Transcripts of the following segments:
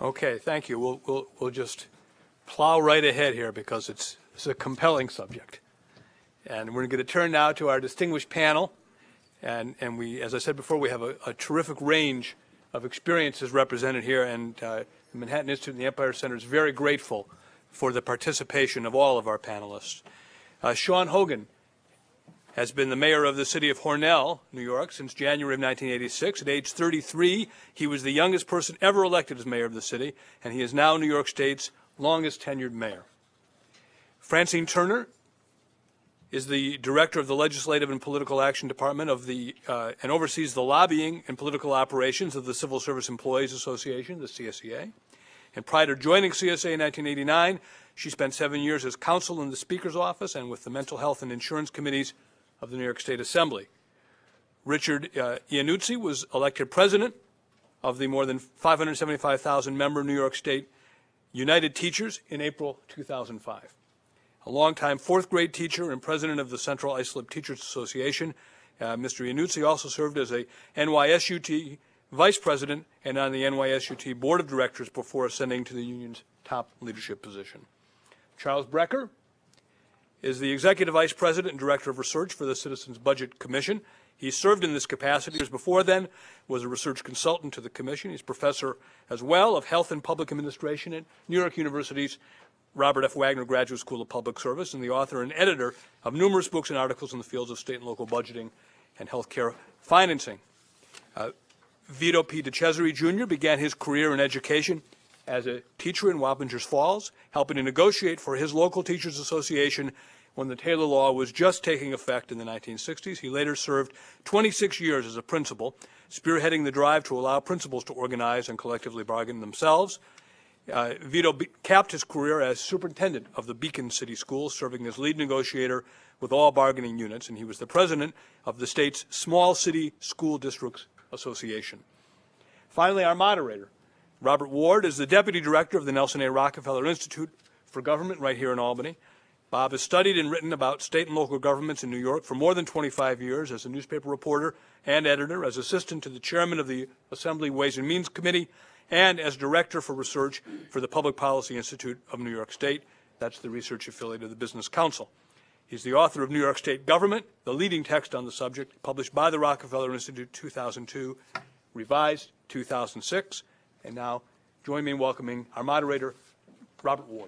Okay, thank you. We'll just plow right ahead here because it's a compelling subject. And we're going to turn now to our distinguished panel. And we, as I said before, we have a terrific range of experiences represented here, and the Manhattan Institute and the Empire Center is very grateful for the participation of all of our panelists. Sean Hogan has been the mayor of the city of Hornell, New York, since January of 1986. At age 33, he was the youngest person ever elected as mayor of the city, and he is now New York State's longest tenured mayor. Francine Turner is the director of the Legislative and Political Action Department of and oversees the lobbying and political operations of the Civil Service Employees Association, the CSEA. And prior to joining CSA in 1989, she spent 7 years as counsel in the Speaker's office and with the Mental Health and Insurance Committees of the New York State Assembly. Richard Iannuzzi was elected president of the more than 575,000 member New York State United Teachers in April 2005. A longtime fourth grade teacher and president of the Central Islip Teachers Association, Mr. Iannuzzi also served as a NYSUT vice president and on the NYSUT board of directors before ascending to the union's top leadership position. Charles Brecker is the executive vice president and director of research for the Citizens Budget Commission. He served in this capacity years before then, was a research consultant to the commission. He's professor as well of health and public administration at New York University's Robert F. Wagner Graduate School of Public Service, and the author and editor of numerous books and articles in the fields of state and local budgeting and healthcare financing. Vito P. DeCesare Jr. began his career in education as a teacher in Wappingers Falls, helping to negotiate for his local teachers association when the Taylor Law was just taking effect in the 1960s. He later served 26 years as a principal, spearheading the drive to allow principals to organize and collectively bargain themselves. Vito capped his career as superintendent of the Beacon City Schools, serving as lead negotiator with all bargaining units, and he was the president of the state's Small City School Districts Association. Finally, our moderator, Robert Ward, is the deputy director of the Nelson A. Rockefeller Institute for Government right here in Albany. Bob has studied and written about state and local governments in New York for more than 25 years as a newspaper reporter and editor, as assistant to the chairman of the Assembly Ways and Means Committee, and as director for research for the Public Policy Institute of New York State. That's the research affiliate of the Business Council. He's the author of New York State Government, the leading text on the subject, published by the Rockefeller Institute 2002, revised 2006. And now, join me in welcoming our moderator, Robert Ward.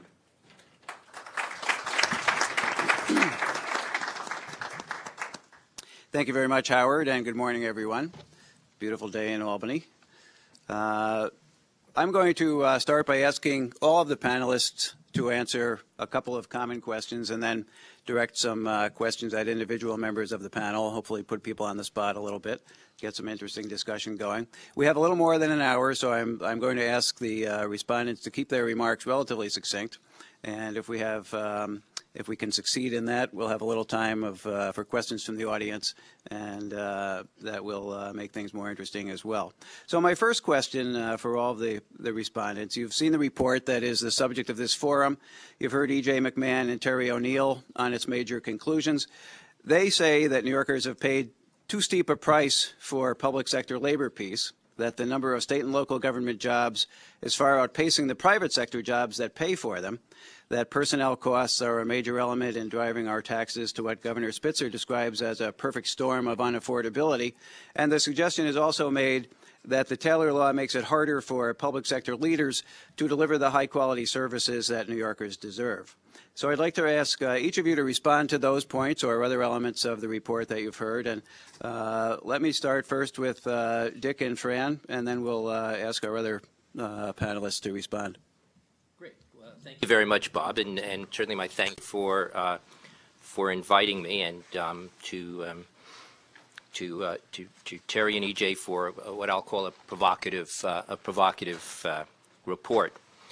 Thank you very much, Howard, and good morning, everyone. Beautiful day in Albany. I'm going to start by asking all of the panelists to answer a couple of common questions and then direct some questions at individual members of the panel, hopefully put people on the spot a little bit, get some interesting discussion going. We have a little more than an hour, so I'm going to ask the respondents to keep their remarks relatively succinct. And if we have if we can succeed in that, we'll have a little time for questions from the audience, and that will make things more interesting as well. So my first question for all of the respondents, you've seen the report that is the subject of this forum. You've heard E.J. McMahon and Terry O'Neill on its major conclusions. They say that New Yorkers have paid too steep a price for public sector labor peace, that the number of state and local government jobs is far outpacing the private sector jobs that pay for them, that personnel costs are a major element in driving our taxes to what Governor Spitzer describes as a perfect storm of unaffordability. And the suggestion is also made that the Taylor Law makes it harder for public sector leaders to deliver the high-quality services that New Yorkers deserve. So I'd like to ask each of you to respond to those points or other elements of the report that you've heard. And let me start first with Dick and Fran, and then we'll ask our other panelists to respond. Thank you very much, Bob, and certainly my thanks for inviting me, and to Terry and EJ for what I'll call a provocative report.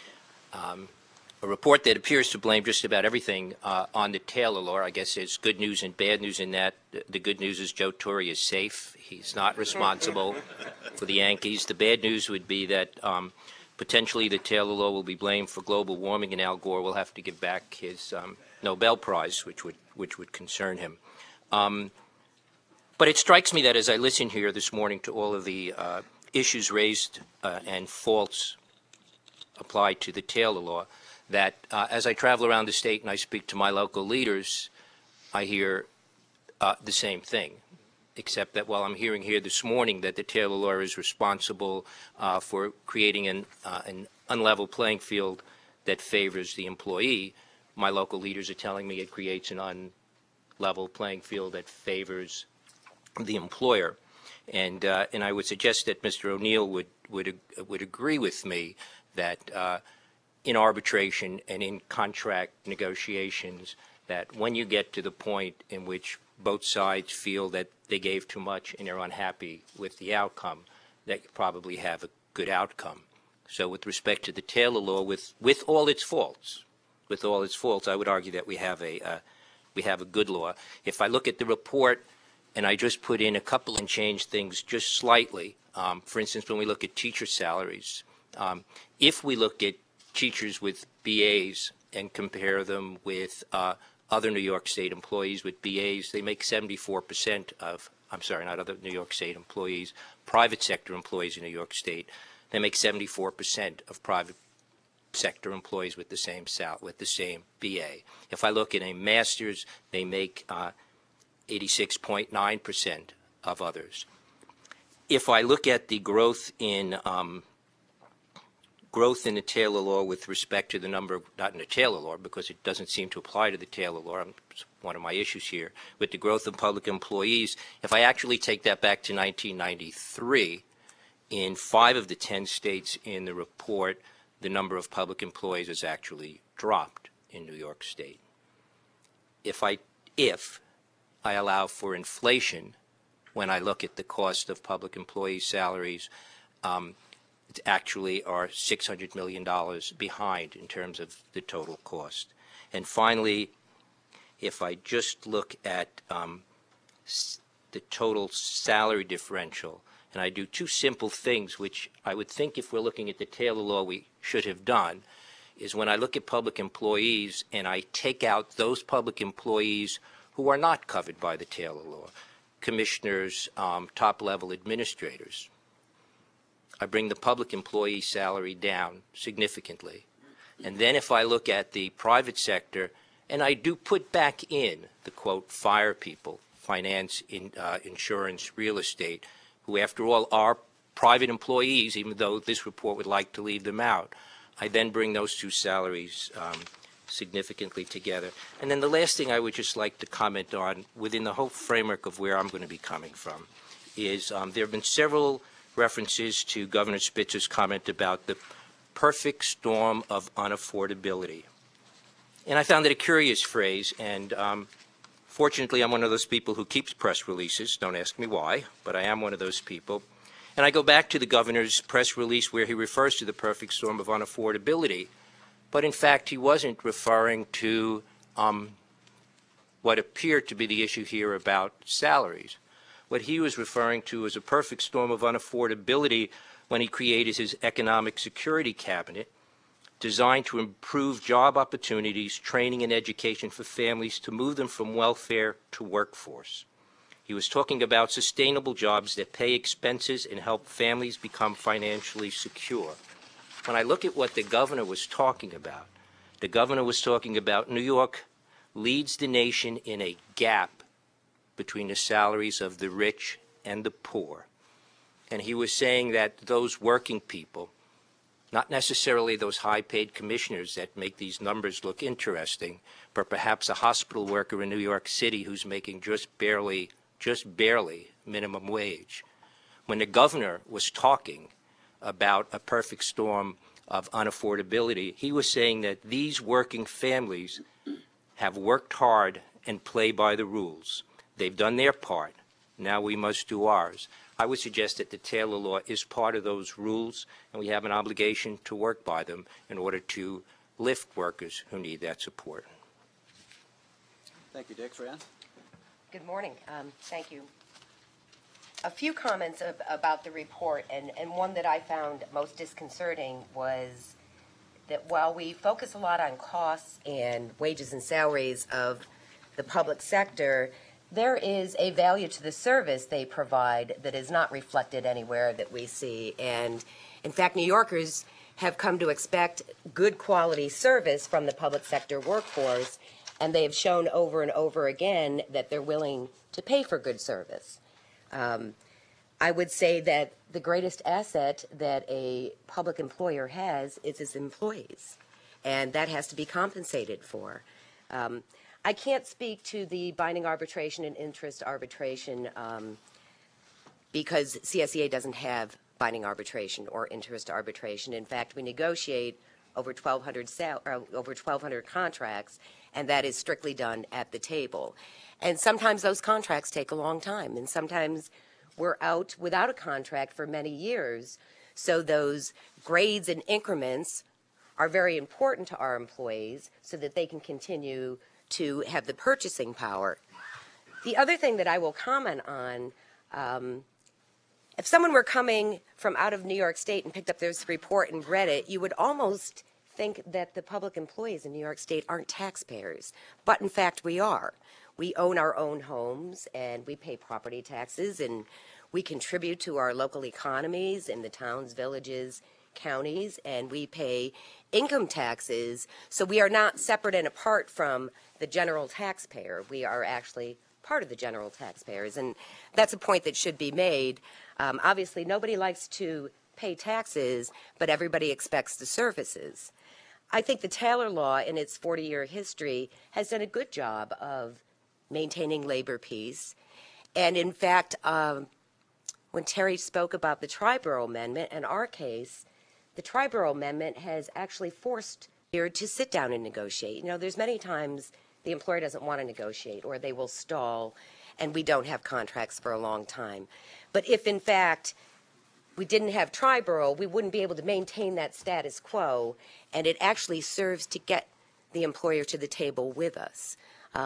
A report that appears to blame just about everything on the Taylor Law. I guess there's good news and bad news in that. The good news is Joe Torre is safe. He's not responsible for the Yankees. The bad news would be that potentially the Taylor Law will be blamed for global warming, and Al Gore will have to give back his Nobel Prize, which would concern him. But it strikes me that as I listen here this morning to all of the issues raised and faults apply to the Taylor law, that as I travel around the state and I speak to my local leaders, I hear the same thing, except that while I'm hearing here this morning that the Taylor law is responsible for creating an unlevel playing field that favors the employee, my local leaders are telling me it creates an unlevel playing field that favors the employer. And I would suggest that Mr. O'Neill would agree with me that in arbitration and in contract negotiations, that when you get to the point in which both sides feel that they gave too much and they're unhappy with the outcome, that you probably have a good outcome. So with respect to the Taylor law, with all its faults, I would argue that we have a good law. If I look at the report and I just put in a couple and change things just slightly, for instance, when we look at teacher salaries, if we look at teachers with BAs and compare them with other New York State employees with BAs, they make 74% of, I'm sorry, not other New York State employees, private sector employees in New York State, they make 74% of private sector employees with the same BA. If I look at a master's, they make 86.9% of others. If I look at the growth in the Taylor law with respect to the number, not in the Taylor law because it doesn't seem to apply to the Taylor law, it's one of my issues here, with the growth of public employees, if I actually take that back to 1993, in 5 of the 10 states in the report, the number of public employees has actually dropped in New York State. If I allow for inflation when I look at the cost of public employee salaries, it actually are $600 million behind in terms of the total cost. And finally, if I just look at the total salary differential, and I do 2 simple things, which I would think if we're looking at the Taylor law we should have done, is when I look at public employees and I take out those public employees who are not covered by the Taylor law, commissioners, top-level administrators, I bring the public employee salary down significantly. And then if I look at the private sector, and I do put back in the, quote, fire people, finance, insurance, real estate, who after all are private employees, even though this report would like to leave them out, I then bring those 2 salaries significantly together. And then the last thing I would just like to comment on within the whole framework of where I'm going to be coming from is there have been several references to Governor Spitzer's comment about the perfect storm of unaffordability. And I found it a curious phrase, and fortunately I'm one of those people who keeps press releases. Don't ask me why, but I am one of those people. And I go back to the governor's press release where he refers to the perfect storm of unaffordability, but in fact he wasn't referring to what appeared to be the issue here about salaries. What he was referring to was a perfect storm of unaffordability when he created his economic security cabinet, designed to improve job opportunities, training, and education for families to move them from welfare to workforce. He was talking about sustainable jobs that pay expenses and help families become financially secure. When I look at what the governor was talking about New York leads the nation in a gap between the salaries of the rich and the poor. And he was saying that those working people, not necessarily those high-paid commissioners that make these numbers look interesting, but perhaps a hospital worker in New York City who's making just barely minimum wage. When the governor was talking about a perfect storm of unaffordability, he was saying that these working families have worked hard and play by the rules. They've done their part. Now we must do ours. I would suggest that the Taylor law is part of those rules, and we have an obligation to work by them in order to lift workers who need that support. Thank you, Dick. Fran? Good morning. Thank you. A few comments about the report, and one that I found most disconcerting was that while we focus a lot on costs and wages and salaries of the public sector, there is a value to the service they provide that is not reflected anywhere that we see. And in fact, New Yorkers have come to expect good quality service from the public sector workforce, and they have shown over and over again that they're willing to pay for good service. I would say that the greatest asset that a public employer has is its employees, and that has to be compensated for. I can't speak to the binding arbitration and interest arbitration because CSEA doesn't have binding arbitration or interest arbitration. In fact, we negotiate over 1,200 contracts, and that is strictly done at the table. And sometimes those contracts take a long time, and sometimes we're out without a contract for many years. So those grades and increments are very important to our employees so that they can continue to have the purchasing power. The other thing that I will comment on, if someone were coming from out of New York State and picked up this report and read it, you would almost think that the public employees in New York State aren't taxpayers. But in fact, we are. We own our own homes, and we pay property taxes, and we contribute to our local economies in the towns, villages, counties, and we pay income taxes. So we are not separate and apart from the general taxpayer. We are actually part of the general taxpayers, and that's a point that should be made. Obviously, nobody likes to pay taxes, but everybody expects the services. I think the Taylor Law, in its 40-year history, has done a good job of maintaining labor peace. And in fact, when Terry spoke about the Triborough Amendment, in our case, the Triborough Amendment has actually forced here to sit down and negotiate. You know, there's many times the employer doesn't want to negotiate, or they will stall, and we don't have contracts for a long time. But if, in fact, we didn't have Triborough, we wouldn't be able to maintain that status quo, and it actually serves to get the employer to the table with us.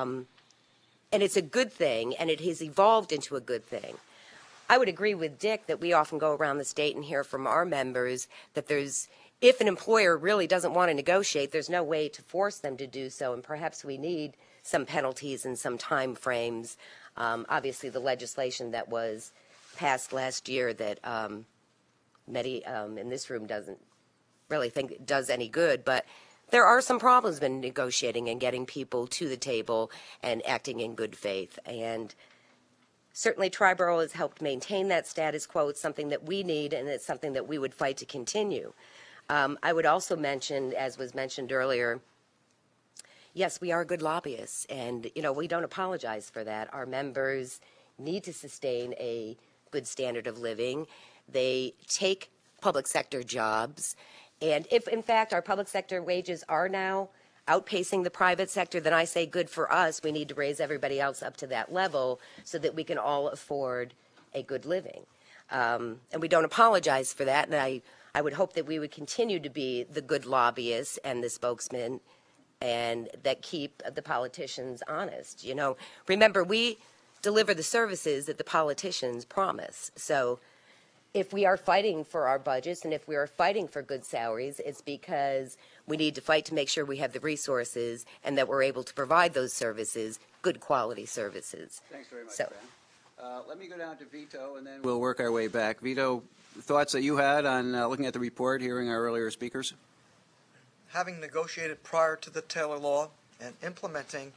And it's a good thing, and it has evolved into a good thing. I would agree with Dick that we often go around the state and hear from our members that if an employer really doesn't want to negotiate, there's no way to force them to do so, and perhaps we need some penalties and some time frames. Obviously, the legislation that was passed last year that many in this room doesn't really think it does any good, but there are some problems in negotiating and getting people to the table and acting in good faith. And certainly Triborough has helped maintain that status quo. It's something that we need, and it's something that we would fight to continue. I would also mention, as was mentioned earlier, yes, we are good lobbyists, and we don't apologize for that. Our members need to sustain a good standard of living. They take public sector jobs, and if in fact our public sector wages are now outpacing the private sector, then I say good for us. We need to raise everybody else up to that level so that we can all afford a good living. And we don't apologize for that, and I would hope that we would continue to be the good lobbyists and the spokesmen and that keep the politicians honest. Remember, we deliver the services that the politicians promise. So if we are fighting for our budgets and if we are fighting for good salaries, it's because we need to fight to make sure we have the resources and that we're able to provide those services, good quality services. Thanks very much, Ben. Let me go down to Vito, and then we'll work our way back. Vito, thoughts that you had on looking at the report, hearing our earlier speakers? Having negotiated prior to the Taylor Law and implementing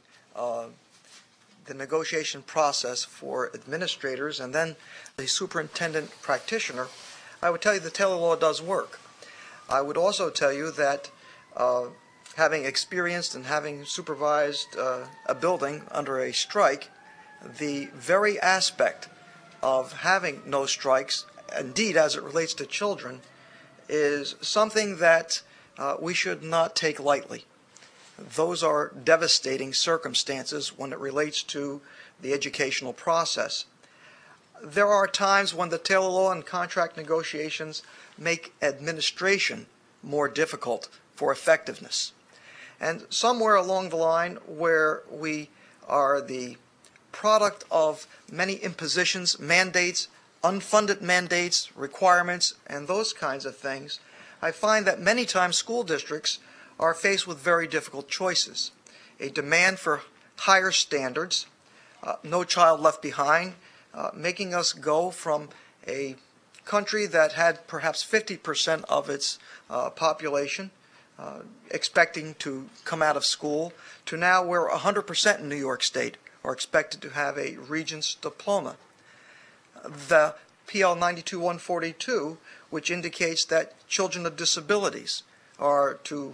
the negotiation process for administrators and then the superintendent practitioner, I would tell you the Taylor Law does work. I would also tell you that having experienced and having supervised a building under a strike, the very aspect of having no strikes, indeed as it relates to children, is something that we should not take lightly. Those are devastating circumstances when it relates to the educational process. There are times when the Taylor Law and contract negotiations make administration more difficult for effectiveness. And somewhere along the line where we are the product of many impositions, mandates, unfunded mandates, requirements, and those kinds of things, I find that many times school districts are faced with very difficult choices. A demand for higher standards, no child left behind, making us go from a country that had perhaps 50% of its population expecting to come out of school to now where 100% in New York State are expected to have a Regents diploma. The PL 92-142, which indicates that children with disabilities are to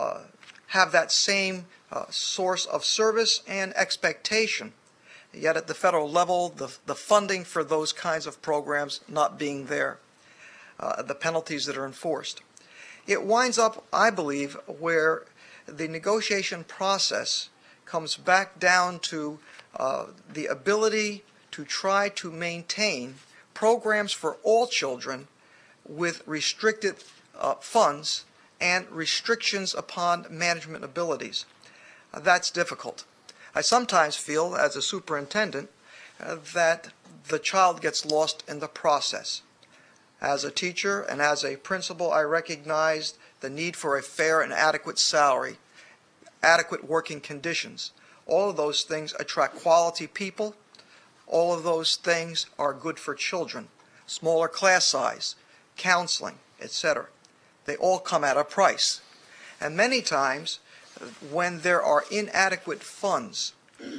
have that same source of service and expectation, yet at the federal level, the funding for those kinds of programs not being there, the penalties that are enforced. It winds up, I believe, where the negotiation process comes back down to the ability to try to maintain programs for all children with restricted funds and restrictions upon management abilities. That's difficult. I sometimes feel, as a superintendent, that the child gets lost in the process. As a teacher and as a principal, I recognized the need for a fair and adequate salary, adequate working conditions. All of those things attract quality people. All of those things are good for children. Smaller class size, counseling, etc. They all come at a price. And many times, when there are inadequate funds,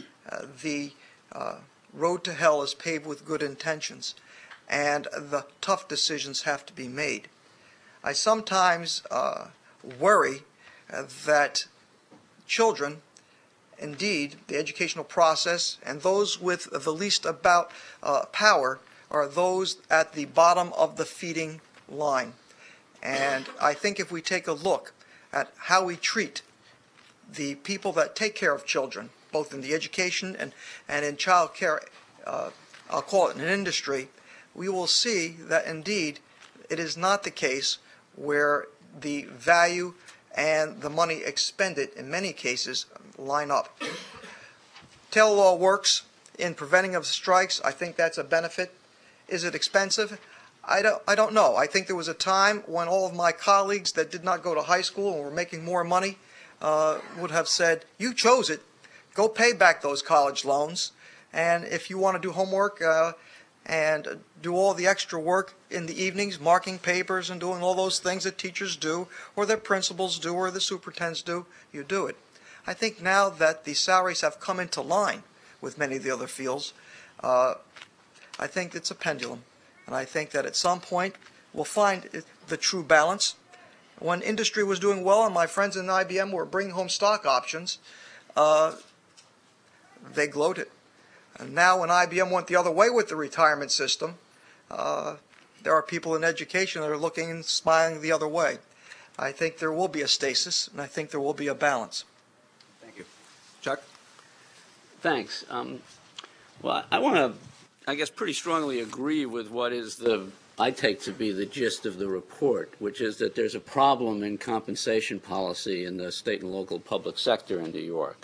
the road to hell is paved with good intentions, and the tough decisions have to be made. I sometimes worry that children, indeed, the educational process, and those with the least about power are those at the bottom of the feeding line. And I think if we take a look at how we treat the people that take care of children, both in the education and in child care, I'll call it an industry, we will see that indeed it is not the case where the value and the money expended in many cases line up. Taylor law works in preventing of strikes. I think that's a benefit. Is it expensive? I don't know. I think there was a time when all of my colleagues that did not go to high school and were making more money would have said, you chose it, go pay back those college loans, and if you want to do homework and do all the extra work in the evenings, marking papers and doing all those things that teachers do, or that principals do, or the superintendents do, you do it. I think now that the salaries have come into line with many of the other fields, I think it's a pendulum. And I think that at some point we'll find the true balance. When industry was doing well and my friends in IBM were bringing home stock options, they gloated. And now when IBM went the other way with the retirement system, there are people in education that are looking and smiling the other way. I think there will be a stasis, and I think there will be a balance. Thank you. Chuck? Thanks. Well, I want to, I guess, pretty strongly agree with what is I take to be the gist of the report, which is that there's a problem in compensation policy in the state and local public sector in New York.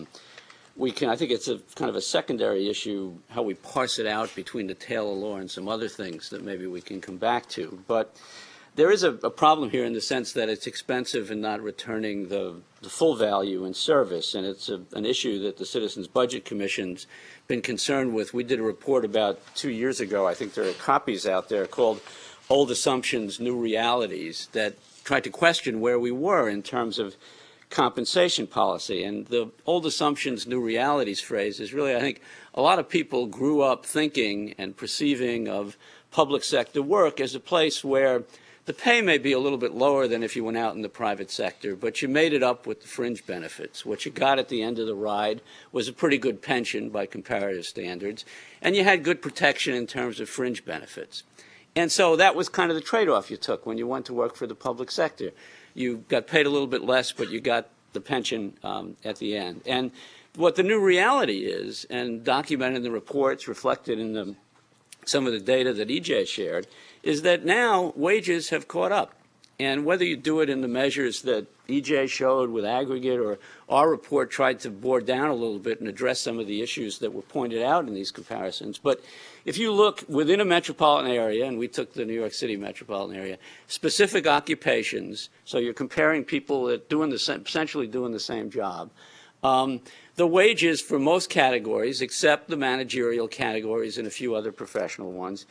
I think it's a kind of a secondary issue, how we parse it out between the Taylor law and some other things that maybe we can come back to. But there is a problem here in the sense that it's expensive and not returning the full value in service, and it's an issue that the Citizens Budget Commission's been concerned with. We did a report about 2 years ago, I think there are copies out there, called Old Assumptions, New Realities, that tried to question where we were in terms of compensation policy. And the old assumptions, new realities phrase is really, I think, a lot of people grew up thinking and perceiving of public sector work as a place where the pay may be a little bit lower than if you went out in the private sector, but you made it up with the fringe benefits. What you got at the end of the ride was a pretty good pension by comparative standards, and you had good protection in terms of fringe benefits. And so that was kind of the trade-off you took when you went to work for the public sector. You got paid a little bit less, but you got the pension at the end. And what the new reality is, and documented in the reports, reflected in some of the data that EJ shared, is that now wages have caught up. And whether you do it in the measures that EJ showed with aggregate, or our report tried to bore down a little bit and address some of the issues that were pointed out in these comparisons. But if you look within a metropolitan area, and we took the New York City metropolitan area, specific occupations, so you're comparing people that essentially doing the same job, the wages for most categories, except the managerial categories and a few other professional ones,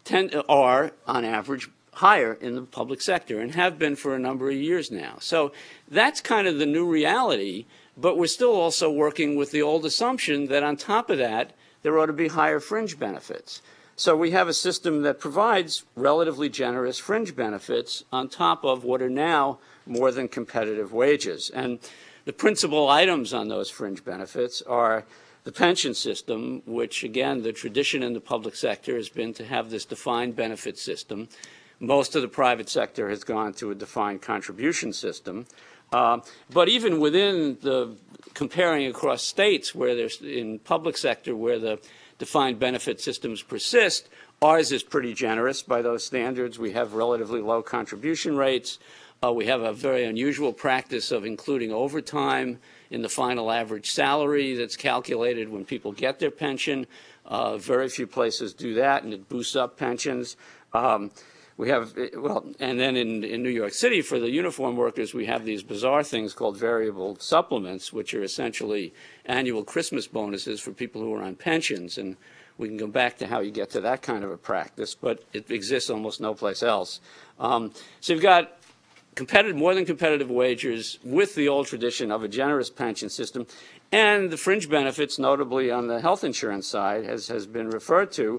are, on average, higher in the public sector and have been for a number of years now. So that's kind of the new reality, but we're still also working with the old assumption that on top of that, there ought to be higher fringe benefits. So we have a system that provides relatively generous fringe benefits on top of what are now more than competitive wages. And the principal items on those fringe benefits are the pension system, which, again, the tradition in the public sector has been to have this defined benefit system. Most of the private sector has gone to a defined contribution system. But even within the comparing across states where there's in public sector where the defined benefit systems persist, ours is pretty generous by those standards. We have relatively low contribution rates. We have a very unusual practice of including overtime in the final average salary that's calculated when people get their pension. Very few places do that, and it boosts up pensions. We have, well, and then in New York City for the uniform workers, we have these bizarre things called variable supplements, which are essentially annual Christmas bonuses for people who are on pensions. And we can go back to how you get to that kind of a practice, but it exists almost no place else. So you've got more than competitive wages with the old tradition of a generous pension system, and the fringe benefits, notably on the health insurance side, has been referred to,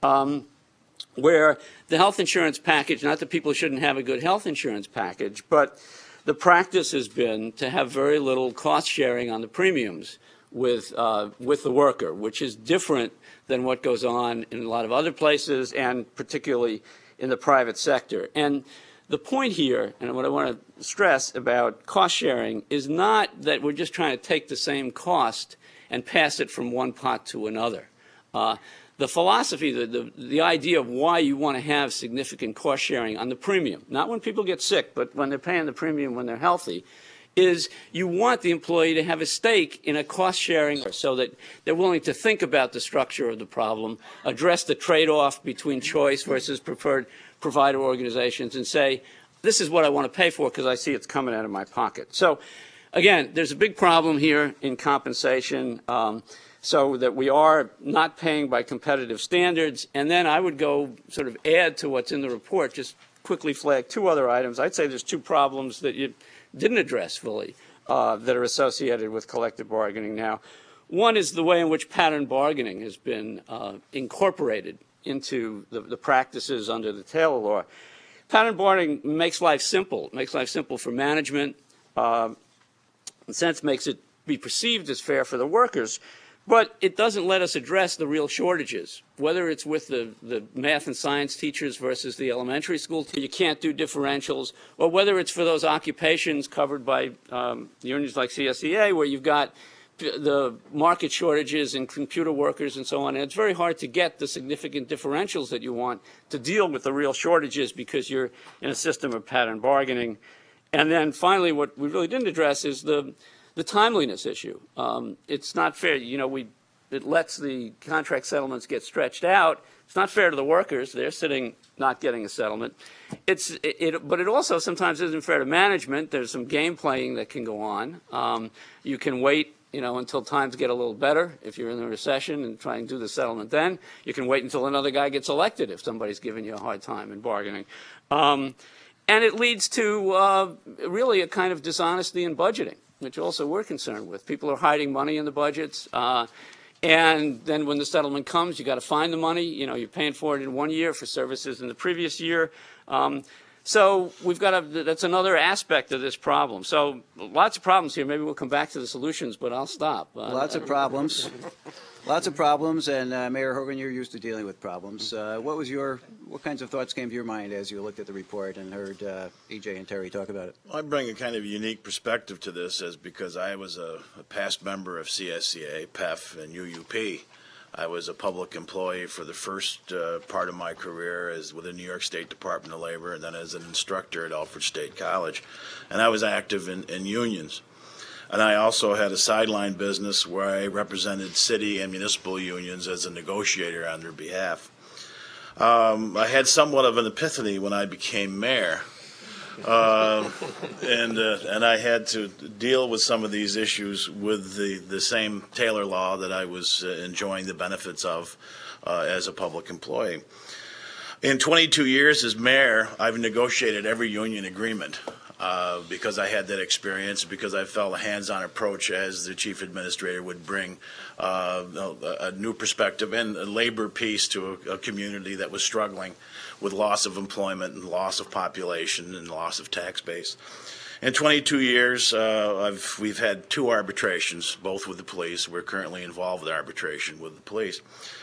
where the health insurance package, not that people shouldn't have a good health insurance package, but the practice has been to have very little cost sharing on the premiums with the worker, which is different than what goes on in a lot of other places, and particularly in the private sector. And the point here, and what I want to stress about cost sharing, is not that we're just trying to take the same cost and pass it from one pot to another. The philosophy, the idea of why you want to have significant cost sharing on the premium, not when people get sick, but when they're paying the premium when they're healthy, is you want the employee to have a stake in a cost sharing so that they're willing to think about the structure of the problem, address the trade-off between choice versus preferred provider organizations, and say, this is what I want to pay for because I see it's coming out of my pocket. So, again, there's a big problem here in compensation. So that we are not paying by competitive standards. And then I would go sort of add to what's in the report, just quickly flag two other items. I'd say there's two problems that you didn't address fully that are associated with collective bargaining now. One is the way in which pattern bargaining has been incorporated into the practices under the Taylor law. Pattern bargaining makes life simple. It makes life simple for management. In a sense, makes it be perceived as fair for the workers. But it doesn't let us address the real shortages, whether it's with the math and science teachers versus the elementary school teachers. You can't do differentials, or whether it's for those occupations covered by unions like CSEA, where you've got the market shortages in computer workers and so on. And it's very hard to get the significant differentials that you want to deal with the real shortages because you're in a system of pattern bargaining. And then finally, what we really didn't address is the timeliness issue. It's not fair. You know, it lets the contract settlements get stretched out. It's not fair to the workers. They're sitting not getting a settlement. But it also sometimes isn't fair to management. There's some game playing that can go on. You can wait, until times get a little better. If you're in a recession and try and do the settlement then, you can wait until another guy gets elected if somebody's giving you a hard time in bargaining. And it leads to really a kind of dishonesty in budgeting, which also we're concerned with. People are hiding money in the budgets. And then when the settlement comes, you got to find the money. You're paying for it in 1 year for services in the previous year. So we've got that's another aspect of this problem. So lots of problems here. Maybe we'll come back to the solutions, but I'll stop. Lots of problems. Lots of problems, and Mayor Hogan, you're used to dealing with problems. What kinds of thoughts came to your mind as you looked at the report and heard E.J. and Terry talk about it? Well, I bring a kind of unique perspective to this because I was a past member of CSCA, PEF, and UUP. I was a public employee for the first part of my career as with the New York State Department of Labor and then as an instructor at Alfred State College. And I was active in unions. And I also had a sideline business where I represented city and municipal unions as a negotiator on their behalf. I had somewhat of an epiphany when I became mayor. And I had to deal with some of these issues with the same Taylor law that I was enjoying the benefits of as a public employee. In 22 years as mayor, I've negotiated every union agreement because I had that experience, because I felt a hands-on approach as the chief administrator would bring a new perspective and a labor piece to a community that was struggling with loss of employment and loss of population and loss of tax base. In 22 years, we've had 2 arbitrations, both with the police. We're currently involved with arbitration with the police.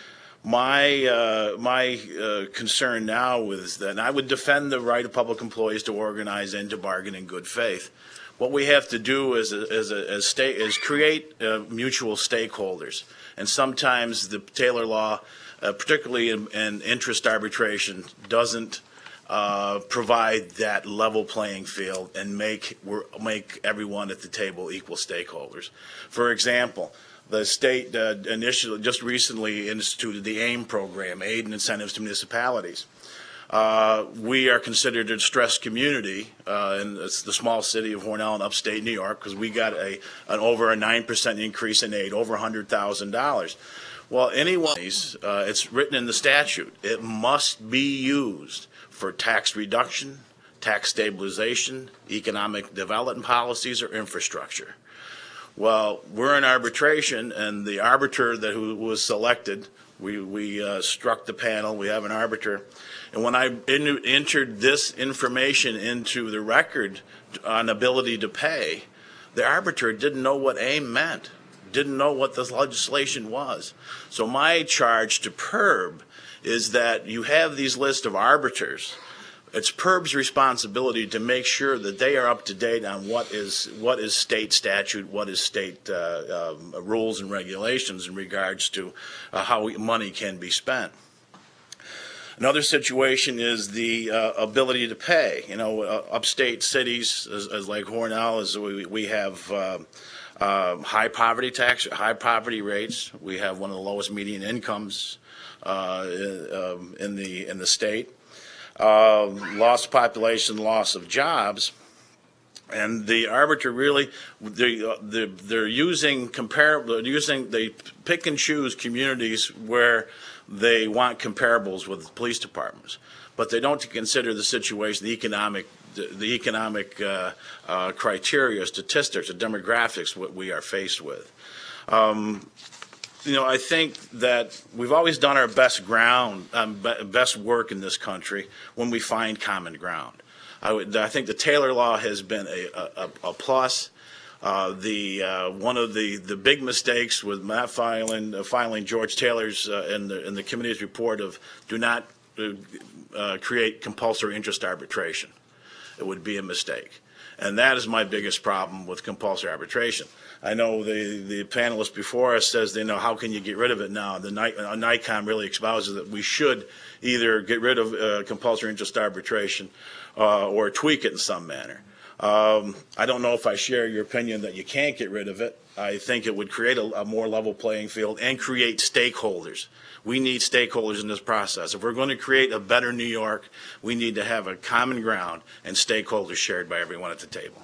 My concern now is that, and I would defend the right of public employees to organize and to bargain in good faith. What we have to do is create mutual stakeholders, and sometimes the Taylor Law, particularly in interest arbitration, doesn't provide that level playing field and make everyone at the table equal stakeholders. For example, the state initially, just recently instituted the AIM program, Aid and Incentives to Municipalities. We are considered a distressed community in the small city of Hornell in upstate New York because we got over a 9% increase in aid, over $100,000. Well, it's written in the statute. It must be used for tax reduction, tax stabilization, economic development policies, or infrastructure. Well, we're in arbitration, and the arbiter who was selected, we struck the panel. We have an arbiter. And when I entered this information into the record on ability to pay, the arbiter didn't know what AIM meant, didn't know what the legislation was. So my charge to PERB is that you have these lists of arbiters. It's PERB's responsibility to make sure that they are up to date on what is state statute, what is state rules and regulations in regards to how money can be spent. Another situation is the ability to pay. You know, upstate cities, as like Hornell, we have high poverty rates. We have one of the lowest median incomes in the state. Loss of population, loss of jobs, and the arbiter really they pick and choose communities where they want comparables with police departments, but they don't consider the situation, the economic criteria, statistics, or demographics what we are faced with. You know, I think that we've always done our best work in this country when we find common ground. I think the Taylor Law has been a plus. One of the big mistakes with Matt filing George Taylor's in the committee's report of do not create compulsory interest arbitration. It would be a mistake. And that is my biggest problem with compulsory arbitration. I know the panelist before us says, how can you get rid of it now? The NICOM really espouses that we should either get rid of compulsory interest arbitration or tweak it in some manner. I don't know if I share your opinion that you can't get rid of it. I think it would create a more level playing field and create stakeholders. We need stakeholders in this process. If we're going to create a better New York, we need to have a common ground and stakeholders shared by everyone at the table.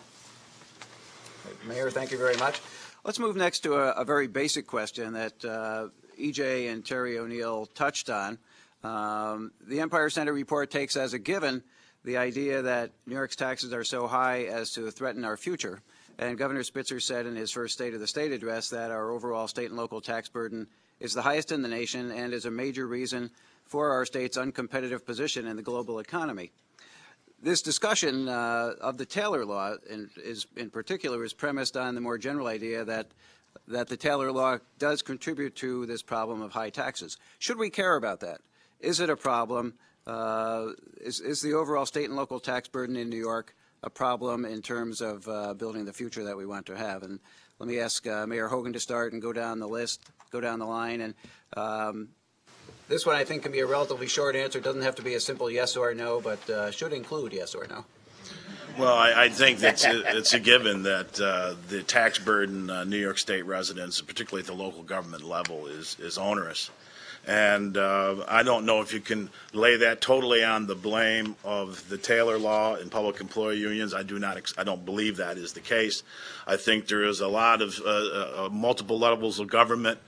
Mayor, thank you very much. Let's move next to a very basic question that EJ and Terry O'Neill touched on. The Empire Center report takes as a given the idea that New York's taxes are so high as to threaten our future. And Governor Spitzer said in his first State of the State address that our overall state and local tax burden is the highest in the nation and is a major reason for our state's uncompetitive position in the global economy. This discussion of the Taylor Law in particular is premised on the more general idea that the Taylor Law does contribute to this problem of high taxes. Should we care about that? Is it a problem? Is the overall state and local tax burden in New York a problem in terms of building the future that we want to have? And let me ask Mayor Hogan to start and go down the list, go down the line. And this one I think can be a relatively short answer. It doesn't have to be a simple yes or no, but should include yes or no. Well, I think that it's a given that the tax burden on New York State residents, particularly at the local government level, is onerous. And I don't know if you can lay that totally on the blame of the Taylor Law and public employee unions. I don't believe that is the case. I think there is a lot of multiple levels of government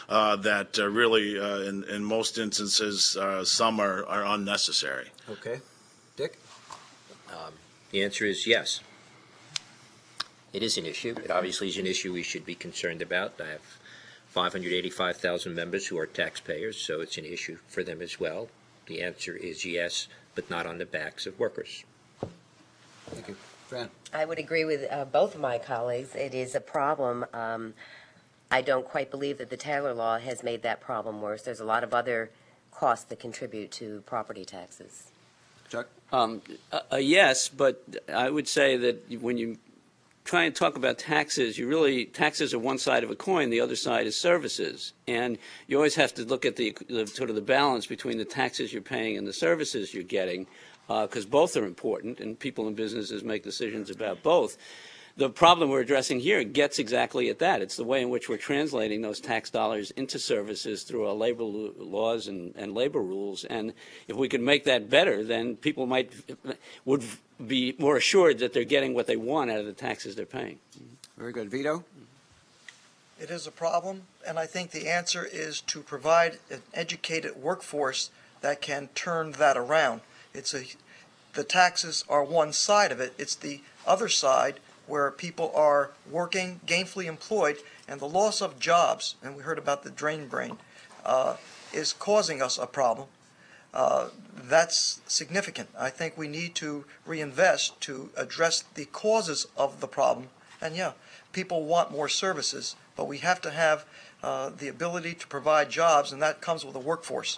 that really, in most instances, some are unnecessary. Okay. Dick? The answer is yes. It is an issue. It obviously is an issue we should be concerned about. I have 585,000 members who are taxpayers, so it's an issue for them as well. The answer is yes, but not on the backs of workers. Thank you. Fran? I would agree with both of my colleagues. It is a problem. I don't quite believe that the Taylor Law has made that problem worse. There's a lot of other costs that contribute to property taxes. Chuck? Yes, but I would say that when you try and talk about taxes, taxes are one side of a coin, the other side is services. And you always have to look at the sort of the balance between the taxes you're paying and the services you're getting, because both are important, and people and businesses make decisions about both. The problem we're addressing here gets exactly at that. It's the way in which we're translating those tax dollars into services through our labor laws and labor rules. And if we could make that better, then people would be more assured that they're getting what they want out of the taxes they're paying. Very good. Vito? It is a problem, and I think the answer is to provide an educated workforce that can turn that around. The taxes are one side of it. It's the other side where people are working, gainfully employed, and the loss of jobs, and we heard about the drain brain, is causing us a problem. That's significant. I think we need to reinvest to address the causes of the problem. And yeah, people want more services, but we have to have the ability to provide jobs, and that comes with a workforce.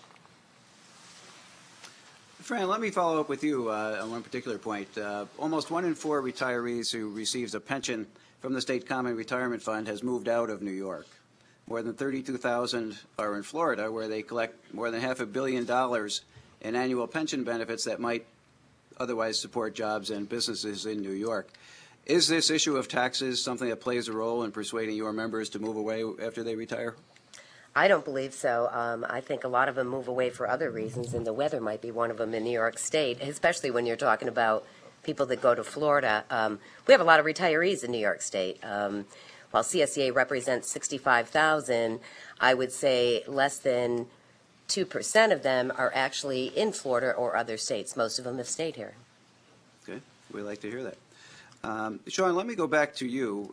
Fran, let me follow up with you on one particular point. Almost 1 in 4 retirees who receives a pension from the State Common Retirement Fund has moved out of New York. More than 32,000 are in Florida, where they collect more than $500 million in annual pension benefits that might otherwise support jobs and businesses in New York. Is this issue of taxes something that plays a role in persuading your members to move away after they retire? I don't believe so. I think a lot of them move away for other reasons, and the weather might be one of them in New York State, especially when you're talking about people that go to Florida. We have a lot of retirees in New York State. While CSEA represents 65,000, I would say less than 2% of them are actually in Florida or other states. Most of them have stayed here. Okay, we'd like to hear that. Sean, let me go back to you.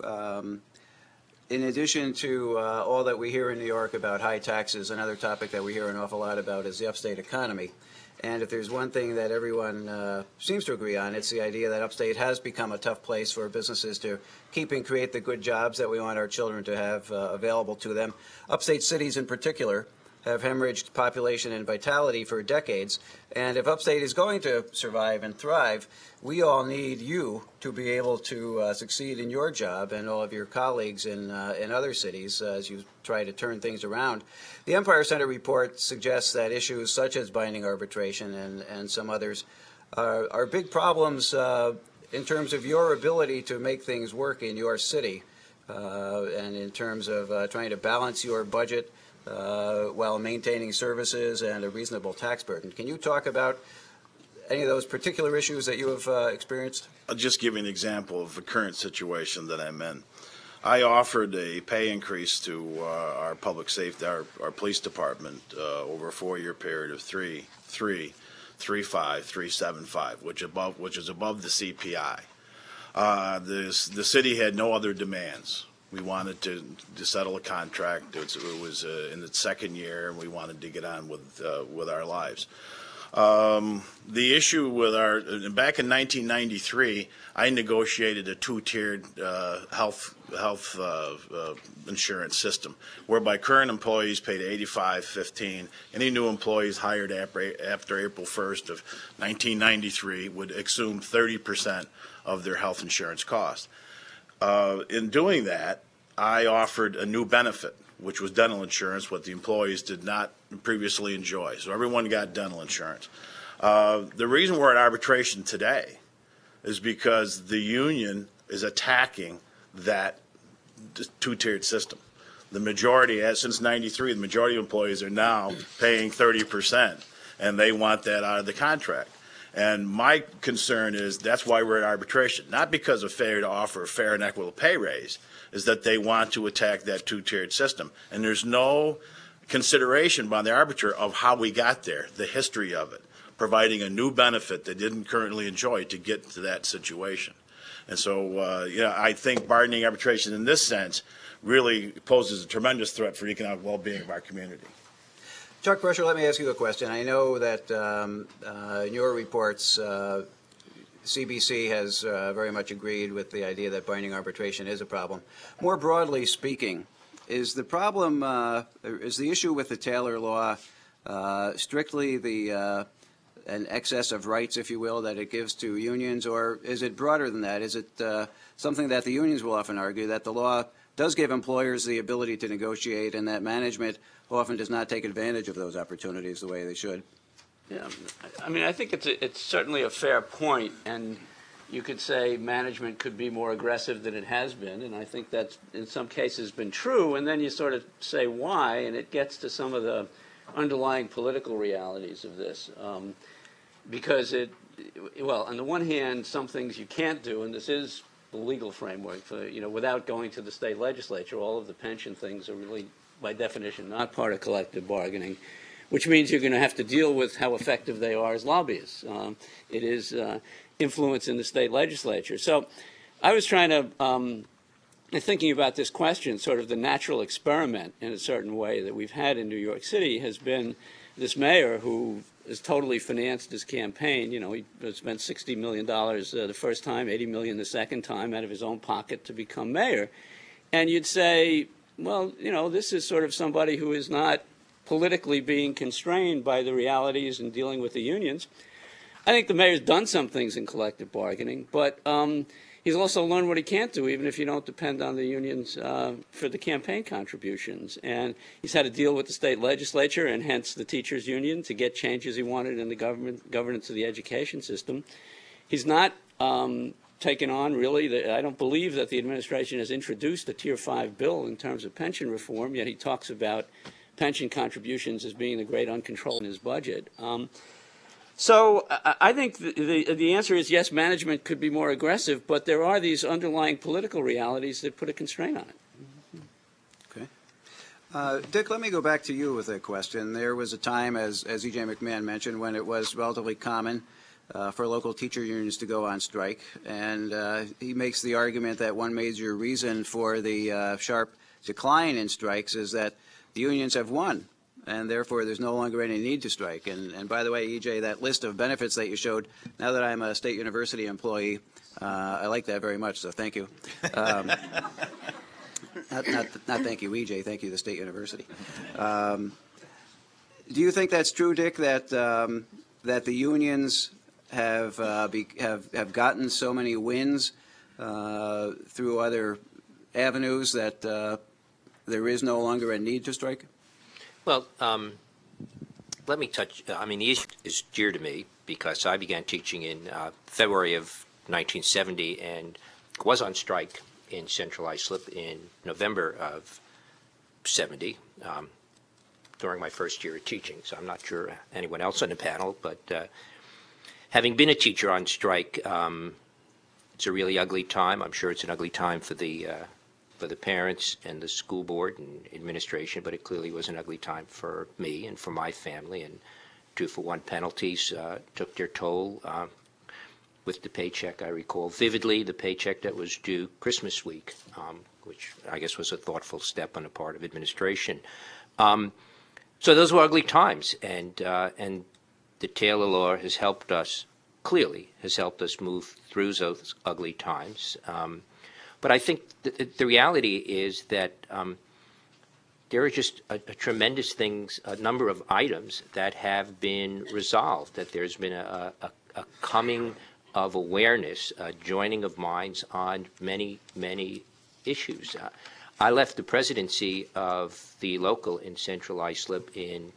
In addition to all that we hear in New York about high taxes, another topic that we hear an awful lot about is the upstate economy. And if there's one thing that everyone seems to agree on, it's the idea that upstate has become a tough place for businesses to keep and create the good jobs that we want our children to have available to them. Upstate cities in particular have hemorrhaged population and vitality for decades. And if upstate is going to survive and thrive, we all need you to be able to succeed in your job and all of your colleagues in other cities as you try to turn things around. The Empire Center report suggests that issues such as binding arbitration and some others are big problems in terms of your ability to make things work in your city and in terms of trying to balance your budget while maintaining services and a reasonable tax burden. Can you talk about any of those particular issues that you have experienced? I'll just give you an example of the current situation that I'm in. I offered a pay increase to our public safety, our police department over a 4-year period of 3.5, 3.75, which is above the CPI. The city had no other demands. We wanted to settle a contract. It was in its second year, and we wanted to get on with our lives. The issue with back in 1993, I negotiated a 2-tiered health insurance system, whereby current employees paid $85.15. Any new employees hired after April 1st of 1993 would assume 30% of their health insurance costs. In doing that, I offered a new benefit, which was dental insurance, what the employees did not previously enjoy. So everyone got dental insurance. The reason we're at arbitration today is because the union is attacking that 2-tiered system. The majority, since '93, the majority of employees are now paying 30%, and they want that out of the contract. And my concern is that's why we're in arbitration, not because of failure to offer a fair and equitable pay raise, is that they want to attack that two-tiered system. And there's no consideration by the arbiter of how we got there, the history of it, providing a new benefit they didn't currently enjoy to get to that situation. And so, I think bargaining arbitration in this sense really poses a tremendous threat for the economic well-being of our community. Chuck Brescher, let me ask you a question. I know that in your reports, CBC has very much agreed with the idea that binding arbitration is a problem. More broadly speaking, is the problem, is the issue with the Taylor law strictly an excess of rights, if you will, that it gives to unions, or is it broader than that? Is it something that the unions will often argue, that the law does give employers the ability to negotiate and that management often does not take advantage of those opportunities the way they should? Yeah, I mean, I think it's certainly a fair point, and you could say management could be more aggressive than it has been, and I think that's in some cases been true, and then you sort of say why, and it gets to some of the underlying political realities of this. Because well, on the one hand, some things you can't do, and this is the legal framework for, without going to the state legislature, all of the pension things are really, by definition, not part of collective bargaining, which means you're going to have to deal with how effective they are as lobbyists. It is influence in the state legislature. So I was trying to, thinking about this question, sort of the natural experiment in a certain way that we've had in New York City has been this mayor who has totally financed his campaign. He spent $60 million the first time, $80 million the second time out of his own pocket to become mayor. And you'd say, well, this is sort of somebody who is not politically being constrained by the realities and dealing with the unions. I think the mayor's done some things in collective bargaining, but he's also learned what he can't do, even if you don't depend on the unions for the campaign contributions. And he's had to deal with the state legislature and hence the teachers' union to get changes he wanted in the governance of the education system. He's not taken on, really, I don't believe that the administration has introduced a Tier 5 bill in terms of pension reform, yet he talks about pension contributions as being the great uncontrolled in his budget. So I think the answer is yes, management could be more aggressive, but there are these underlying political realities that put a constraint on it. Okay. Dick, let me go back to you with a question. There was a time, as E.J. McMahon mentioned, when it was relatively common for local teacher unions to go on strike, and he makes the argument that one major reason for the sharp decline in strikes is that the unions have won, and therefore there's no longer any need to strike. And by the way, E.J., that list of benefits that you showed, now that I'm a state university employee, I like that very much, so thank you. Not thank you, E.J., thank you, the state university. Do you think that's true, Dick, that that the unions have gotten so many wins through other avenues that there is no longer a need to strike? Well, let me touch, the issue is dear to me because I began teaching in February of 1970 and was on strike in Central Islip in November of 70 during my first year of teaching. So I'm not sure anyone else on the panel, but having been a teacher on strike, it's a really ugly time. I'm sure it's an ugly time for the parents and the school board and administration, but it clearly was an ugly time for me and for my family. And 2-for-1 penalties took their toll with the paycheck. I recall vividly the paycheck that was due Christmas week, which I guess was a thoughtful step on the part of administration. So those were ugly times, and the Taylor law has helped us, clearly has helped us move through those ugly times. But I think the reality is that there are just a tremendous number of items that have been resolved, that there's been a coming of awareness, a joining of minds on many, many issues. I left the presidency of the local in Central Islip in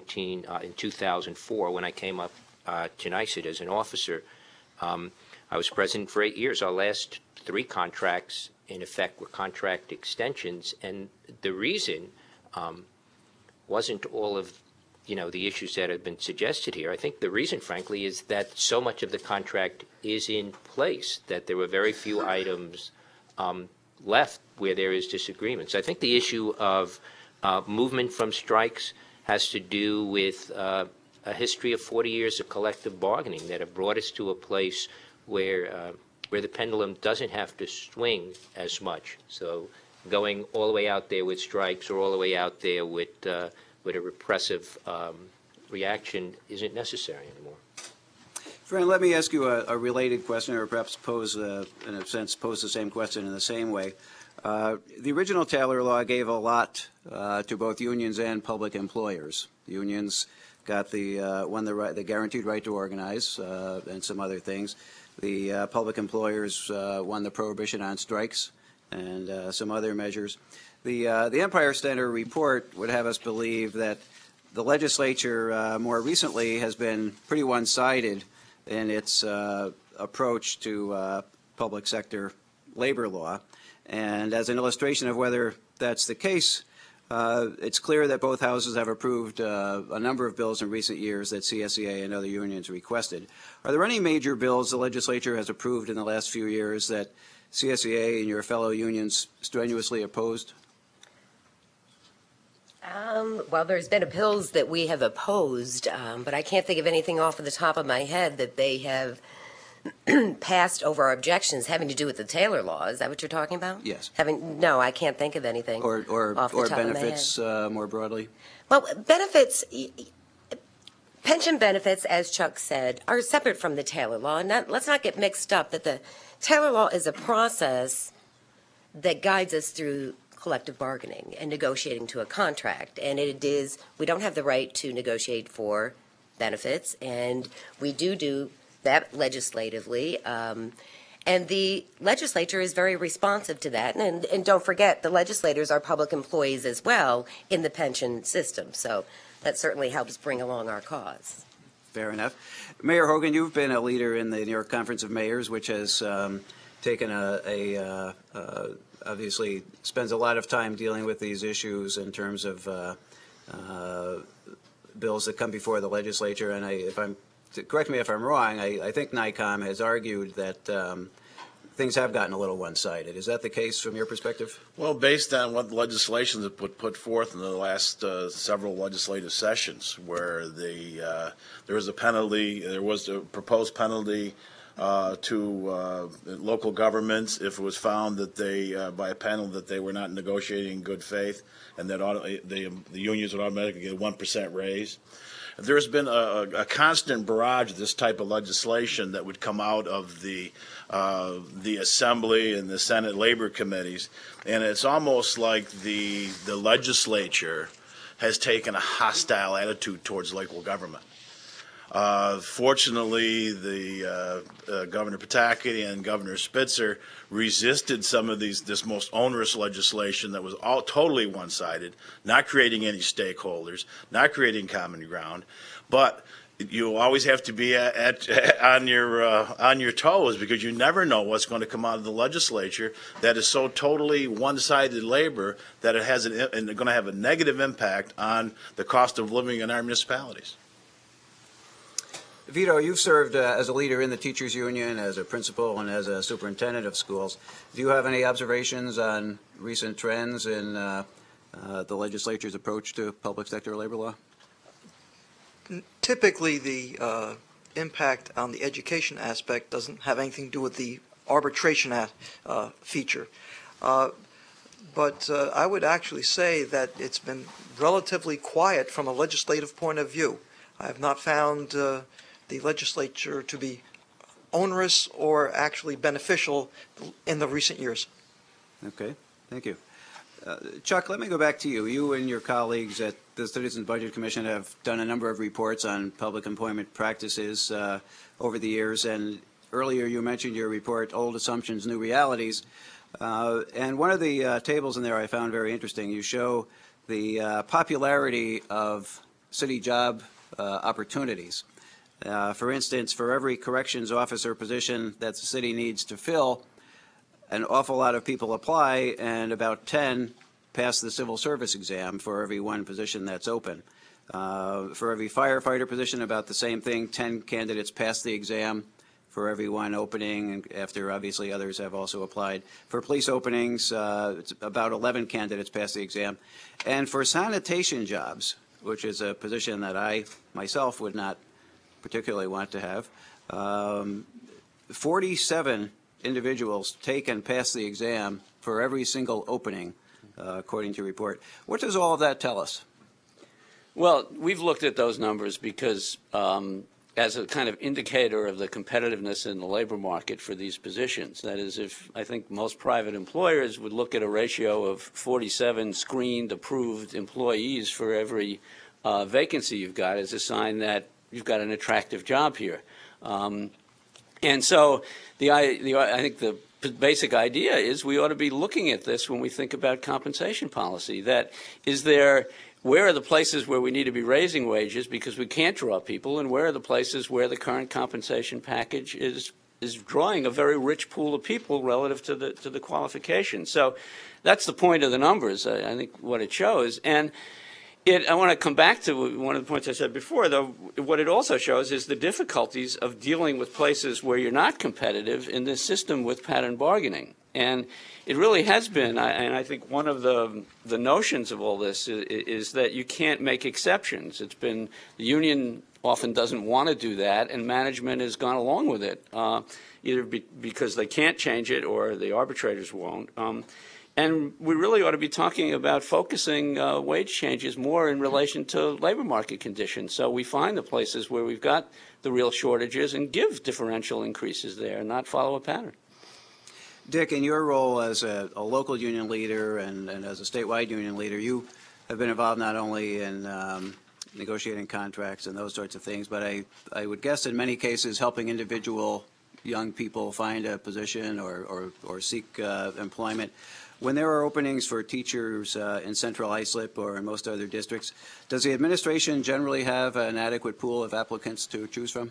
2004 when I came up to NYSUD as an officer. I was president for 8 years. Our last 3 contracts, in effect, were contract extensions, and the reason wasn't all of the issues that have been suggested here. I think the reason, frankly, is that so much of the contract is in place that there were very few items left where there is disagreement. So I think the issue of movement from strikes has to do with a history of 40 years of collective bargaining that have brought us to a place where the pendulum doesn't have to swing as much. So going all the way out there with strikes or all the way out there with a repressive reaction isn't necessary anymore. Fran, let me ask you a related question, or perhaps pose, in a sense, pose the same question in the same way. The original Taylor law gave a lot to both unions and public employers. Unions got won the guaranteed right to organize and some other things. The public employers won the prohibition on strikes and some other measures. The Empire Center report would have us believe that the legislature more recently has been pretty one-sided in its approach to public sector labor law. And as an illustration of whether that's the case, it's clear that both houses have approved a number of bills in recent years that CSEA and other unions requested. Are there any major bills the legislature has approved in the last few years that CSEA and your fellow unions strenuously opposed? Well, there's been bills that we have opposed, but I can't think of anything off of the top of my head that they have passed over our objections having to do with the Taylor law. Is that what you're talking about? Yes. No, I can't think of anything. Or off the top benefits of my head. more broadly? Well, benefits, pension benefits, as Chuck said, are separate from the Taylor law. And let's not get mixed up that the Taylor law is a process that guides us through collective bargaining and negotiating to a contract. And we don't have the right to negotiate for benefits, and we do that legislatively. And the legislature is very responsive to that. And don't forget, the legislators are public employees as well in the pension system. So that certainly helps bring along our cause. Fair enough. Mayor Hogan, you've been a leader in the New York Conference of Mayors, which has taken obviously spends a lot of time dealing with these issues in terms of bills that come before the legislature. And correct me if I'm wrong, I think NICOM has argued that things have gotten a little one-sided. Is that the case from your perspective? Well, based on what legislation has put forth in the last several legislative sessions, where there was a penalty, there was a proposed penalty to local governments if it was found that by a panel that they were not negotiating in good faith, and that the unions would automatically get a 1% raise. There's been a constant barrage of this type of legislation that would come out of the Assembly and the Senate labor committees, and it's almost like the legislature has taken a hostile attitude towards local government. Fortunately, the Governor Pataki and Governor Spitzer resisted some of this most onerous legislation that was all totally one-sided, not creating any stakeholders, not creating common ground. But you always have to be on your toes, because you never know what's going to come out of the legislature that is so totally one-sided labor that it has going to have a negative impact on the cost of living in our municipalities. Vito, you've served as a leader in the teachers union, as a principal, and as a superintendent of schools. Do you have any observations on recent trends in the legislature's approach to public sector labor law? Typically, the impact on the education aspect doesn't have anything to do with the arbitration feature. But I would actually say that it's been relatively quiet from a legislative point of view. I have not found the legislature to be onerous or actually beneficial in the recent years. Okay, thank you. Chuck, let me go back to you. You and your colleagues at the Citizens Budget Commission have done a number of reports on public employment practices over the years, and earlier you mentioned your report, Old Assumptions, New Realities, and one of the tables in there I found very interesting. You show the popularity of city job opportunities. For instance, for every corrections officer position that the city needs to fill, an awful lot of people apply, and about 10 pass the civil service exam for every one position that's open. For every firefighter position, about the same thing, 10 candidates pass the exam for every one opening, and after obviously others have also applied. For police openings, it's about 11 candidates pass the exam. And for sanitation jobs, which is a position that I myself would not particularly want to have, 47 individuals take and pass the exam for every single opening, according to report. What does all of that tell us? Well, we've looked at those numbers because as a kind of indicator of the competitiveness in the labor market for these positions. That is, if I think most private employers would look at a ratio of 47 screened, approved employees for every vacancy you've got as a sign that you've got an attractive job here. And so I think the basic idea is we ought to be looking at this when we think about compensation policy. That is there. Where are the places where we need to be raising wages because we can't draw people, and where are the places where the current compensation package is drawing a very rich pool of people relative to the qualifications? So that's the point of the numbers, I think, what it shows. And I want to come back to one of the points I said before, though. What it also shows is the difficulties of dealing with places where you're not competitive in this system with pattern bargaining. And it really has been, and I think one of the notions of all this is that you can't make exceptions. It's been, the union often doesn't want to do that, and management has gone along with it, either because they can't change it or the arbitrators won't. And we really ought to be talking about focusing wage changes more in relation to labor market conditions. So we find the places where we've got the real shortages and give differential increases there and not follow a pattern. Dick, in your role as a local union leader and as a statewide union leader, you have been involved not only in negotiating contracts and those sorts of things, but I would guess in many cases helping individual young people find a position or seek employment. When there are openings for teachers in Central Islip or in most other districts, does the administration generally have an adequate pool of applicants to choose from?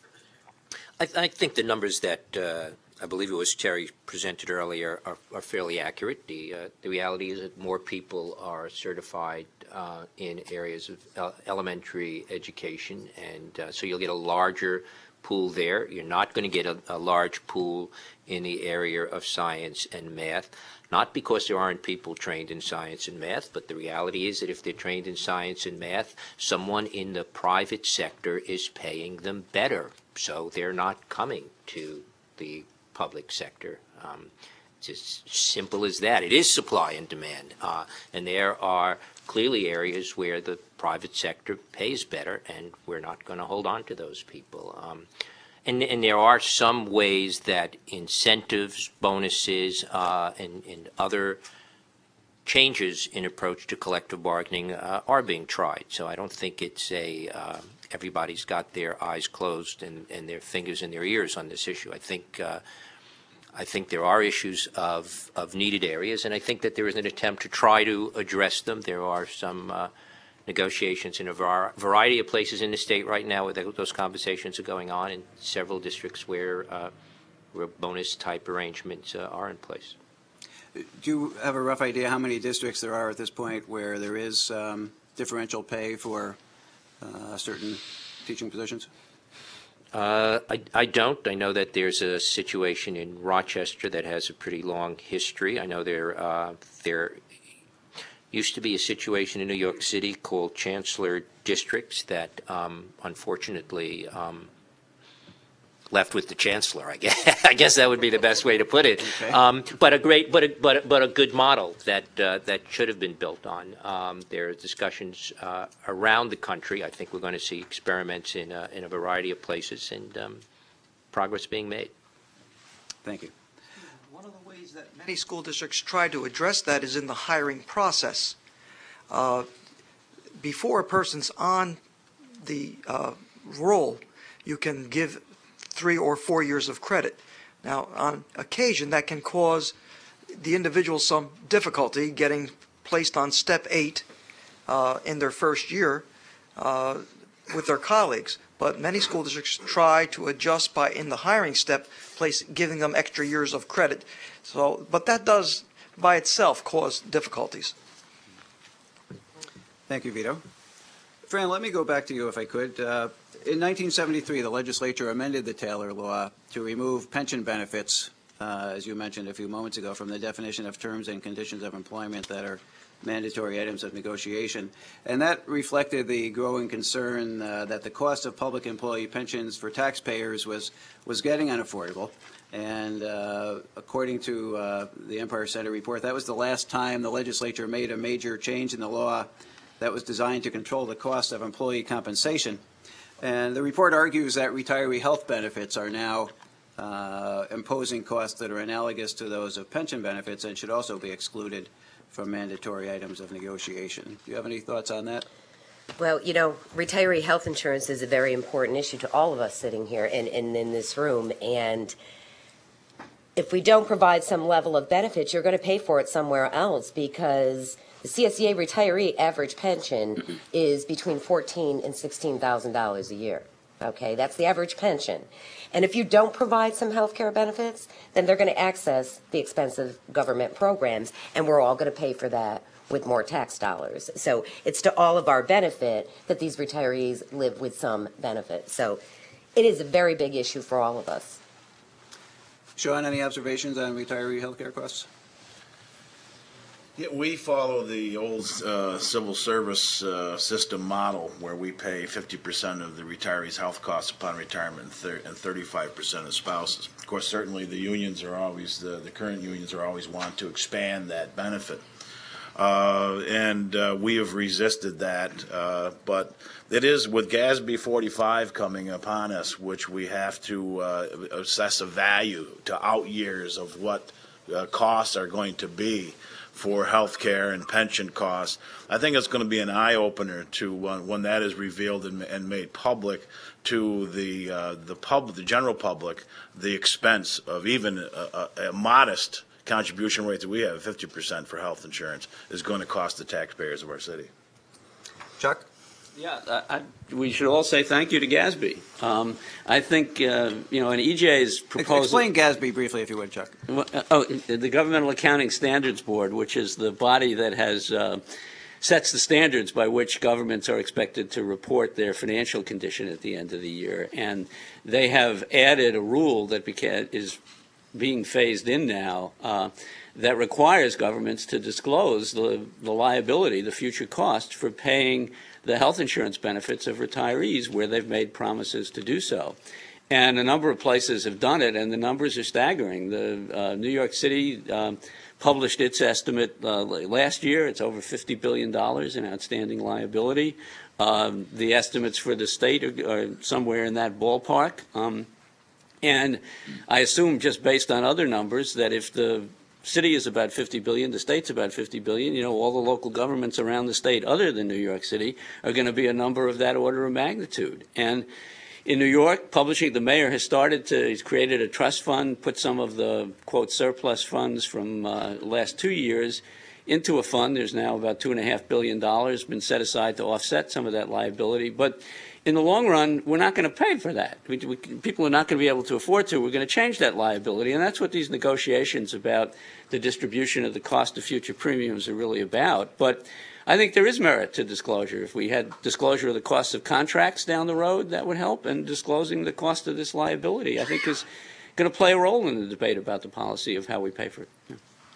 I think the numbers that I believe it was Terry presented earlier are fairly accurate. The reality is that more people are certified in areas of elementary education, and so you'll get a larger pool there. You're not going to get a large pool in the area of science and math, not because there aren't people trained in science and math, but the reality is that if they're trained in science and math, someone in the private sector is paying them better, so they're not coming to the public sector. It's as simple as that. It is supply and demand, and there are clearly areas where the private sector pays better, and we're not going to hold on to those people. And there are some ways that incentives, bonuses, and other changes in approach to collective bargaining are being tried. So I don't think it's everybody's got their eyes closed and their fingers in their ears on this issue. I think there are issues of needed areas, and I think that there is an attempt to try to address them. There are some negotiations in a variety of places in the state right now where those conversations are going on, in several districts where bonus-type arrangements are in place. Do you have a rough idea how many districts there are at this point where there is differential pay for certain teaching positions? I don't. I know that there's a situation in Rochester that has a pretty long history. I know there used to be a situation in New York City called Chancellor Districts that unfortunately left with the chancellor. I guess that would be the best way to put it. Okay. But a good model that should have been built on. There are discussions around the country. I think we're going to see experiments in a variety of places, and progress being made. Thank you. One of the ways that many school districts try to address that is in the hiring process. Before a person's on the roll, you can give 3 or 4 years of credit. Now, on occasion, that can cause the individual some difficulty getting placed on step 8 in their first year with their colleagues. But many school districts try to adjust by, in the hiring step, giving them extra years of credit. So, but that does, by itself, cause difficulties. Thank you, Vito. Fran, let me go back to you if I could. In 1973, the legislature amended the Taylor Law to remove pension benefits, as you mentioned a few moments ago, from the definition of terms and conditions of employment that are mandatory items of negotiation. And that reflected the growing concern that the cost of public employee pensions for taxpayers was getting unaffordable. And according to the Empire Center report, that was the last time the legislature made a major change in the law that was designed to control the cost of employee compensation. And the report argues that retiree health benefits are now imposing costs that are analogous to those of pension benefits and should also be excluded from mandatory items of negotiation. Do you have any thoughts on that? Well, you know, retiree health insurance is a very important issue to all of us sitting here and in this room. And if we don't provide some level of benefits, you're going to pay for it somewhere else, because the CSEA retiree average pension is between $14,000 and $16,000 a year. Okay, that's the average pension. And if you don't provide some health care benefits, then they're going to access the expensive government programs, and we're all going to pay for that with more tax dollars. So it's to all of our benefit that these retirees live with some benefit. So it is a very big issue for all of us. Sean, any observations on retiree health care costs? Yeah, we follow the old civil service system model where we pay 50% of the retiree's health costs upon retirement and 35% of spouses. Of course, certainly the unions are always, the current unions are always want to expand that benefit. And we have resisted that, but it is with GASB 45 coming upon us, which we have to assess a value to out years of what costs are going to be for health care and pension costs. I think it's going to be an eye-opener to when that is revealed and made public to the general public, the expense of even a modest contribution rate that we have, 50% for health insurance, is going to cost the taxpayers of our city. Chuck? Yeah, we should all say thank you to GASB. I think, you know, in EJ's proposal... Explain GASB briefly, if you would, Chuck. The Governmental Accounting Standards Board, which is the body that has sets the standards by which governments are expected to report their financial condition at the end of the year. And they have added a rule that is being phased in now that requires governments to disclose the liability, the future cost for paying the health insurance benefits of retirees where they've made promises to do so. And a number of places have done it, and the numbers are staggering. The New York City published its estimate last year. It's over $50 billion in outstanding liability. The estimates for the state are somewhere in that ballpark. And I assume, just based on other numbers, that if the city is about $50 billion, the state's about $50 billion, you know, all the local governments around the state other than New York City are going to be a number of that order of magnitude. And in New York, the mayor has he's created a trust fund, put some of the, quote, surplus funds from the last 2 years into a fund. There's now about $2.5 billion been set aside to offset some of that liability. But in the long run, we're not going to pay for that. People are not going to be able to afford to. We're going to change that liability, and that's what these negotiations about the distribution of the cost of future premiums are really about. But I think there is merit to disclosure. If we had disclosure of the costs of contracts down the road, that would help, and disclosing the cost of this liability, I think, is going to play a role in the debate about the policy of how we pay for it. Yeah.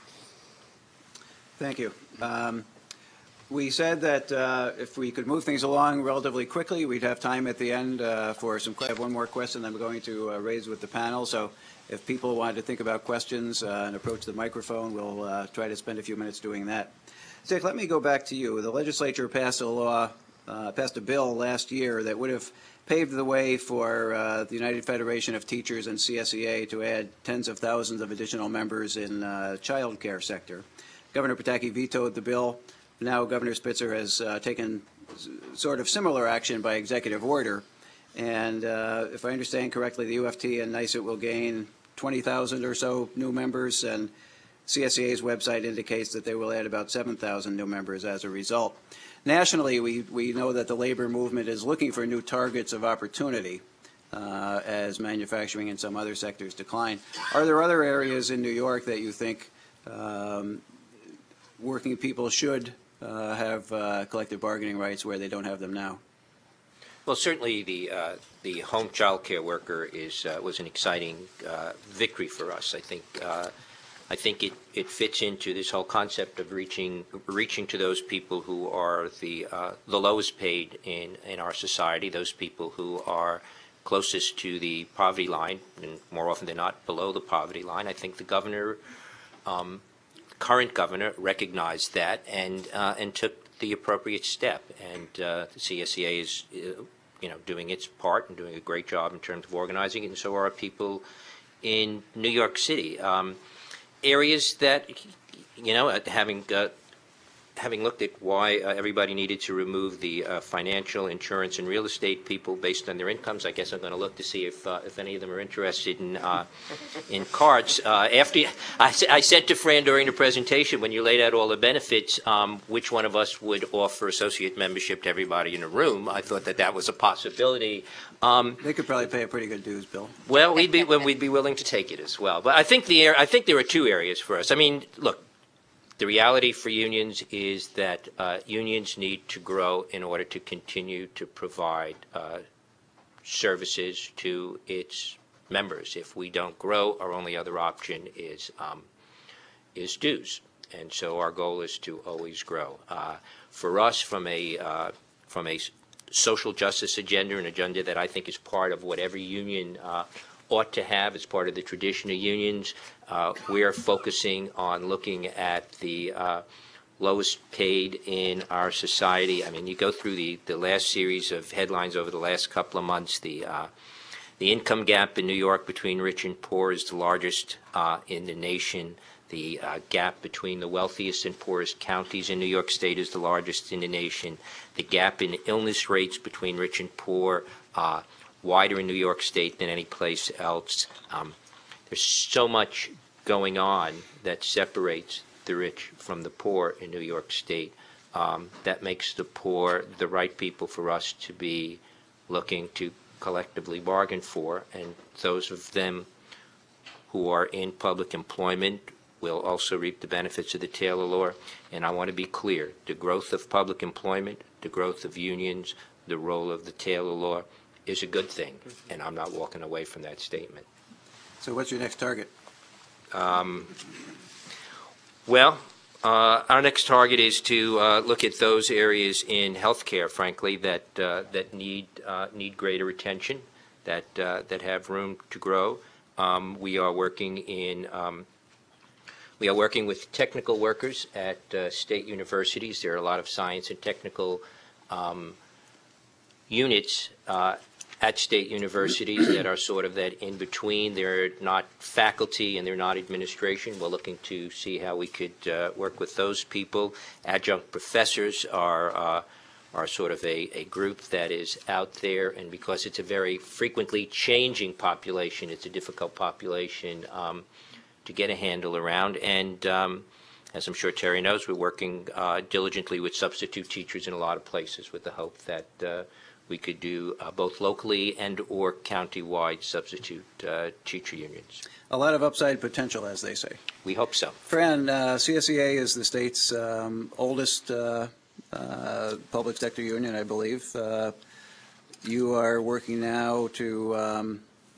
Thank you. We said that if we could move things along relatively quickly, we'd have time at the end for some. I have one more question I'm going to raise with the panel. So if people wanted to think about questions and approach the microphone, we'll try to spend a few minutes doing that. Dick, let me go back to you. The legislature passed a bill last year that would have paved the way for the United Federation of Teachers and CSEA to add tens of thousands of additional members in the child care sector. Governor Pataki vetoed the bill. Now Governor Spitzer has taken sort of similar action by executive order. And if I understand correctly, the UFT and NYSUT will gain 20,000 or so new members, and CSEA's website indicates that they will add about 7,000 new members as a result. Nationally, we know that the labor movement is looking for new targets of opportunity as manufacturing and some other sectors decline. Are there other areas in New York that you think working people should have collective bargaining rights where they don't have them now? Well, certainly the home child care worker was an exciting victory for us. I think it fits into this whole concept of reaching to those people who are the lowest paid in our society, those people who are closest to the poverty line, and more often than not below the poverty line. I think the governor, current governor, recognized that and took the appropriate step. And the CSEA is, doing its part and doing a great job in terms of organizing it, and so are people in New York City. Areas that, having looked at why everybody needed to remove the financial, insurance, and real estate people based on their incomes, I guess I'm going to look to see if any of them are interested in cards. After I said to Fran during the presentation, when you laid out all the benefits, which one of us would offer associate membership to everybody in the room, I thought that was a possibility. They could probably pay a pretty good dues, Bill. Well, we'd be willing to take it as well. But I think there are two areas for us. I mean, look. The reality for unions is that unions need to grow in order to continue to provide services to its members. If we don't grow, our only other option is dues, and so our goal is to always grow. For us, from a social justice agenda, an agenda that I think is part of what every union ought to have as part of the tradition of unions. We are focusing on looking at the lowest paid in our society. I mean, you go through the last series of headlines over the last couple of months. The income gap in New York between rich and poor is the largest in the nation. The gap between the wealthiest and poorest counties in New York State is the largest in the nation. The gap in illness rates between rich and poor wider in New York State than any place else. There's so much going on that separates the rich from the poor in New York State. That makes the poor the right people for us to be looking to collectively bargain for, and those of them who are in public employment will also reap the benefits of the Taylor Law. And I want to be clear, the growth of public employment, the growth of unions, the role of the Taylor Law is a good thing, and I'm not walking away from that statement. So what's your next target? Well, our next target is to look at those areas in healthcare, frankly, that need greater attention, that have room to grow. We are working with technical workers at state universities. There are a lot of science and technical units at state universities that are sort of that in between. They're not faculty and they're not administration. We're looking to see how we could work with those people. Adjunct professors are sort of a group that is out there, and because it's a very frequently changing population, it's a difficult population to get a handle around. And as I'm sure Terry knows, we're working diligently with substitute teachers in a lot of places with the hope that we could do both locally and or county-wide substitute teacher unions. A lot of upside potential, as they say. We hope so. Fran, CSEA is the state's oldest public sector union, I believe. You are working now to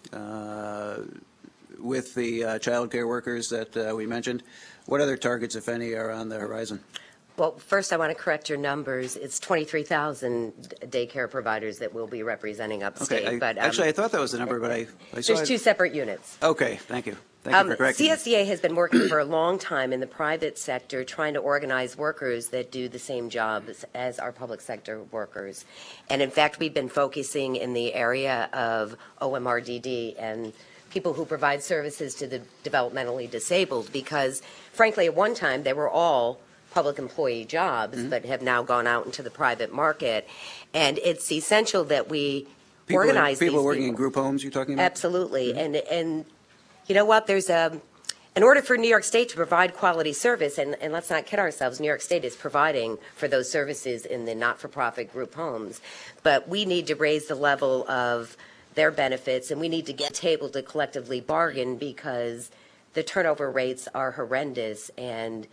with the child care workers that we mentioned. What other targets, if any, are on the horizon? Well, first I want to correct your numbers. It's 23,000 daycare providers that we'll be representing upstate. Okay, but actually, I thought that was the number, but I saw there's two separate units. Okay, thank you. Thank you for correcting me. CSEA has been working for a long time in the private sector trying to organize workers that do the same jobs as our public sector workers. And in fact, we've been focusing in the area of OMRDD and people who provide services to the developmentally disabled, because frankly, at one time, they were all public employee jobs, but have now gone out into the private market. And it's essential that we organize these people working in group homes, you're talking about? Absolutely. And you know what? There's in order for New York State to provide quality service, and let's not kid ourselves, New York State is providing for those services in the not-for-profit group homes. But we need to raise the level of their benefits, and we need to get to the table to collectively bargain, because the turnover rates are horrendous, and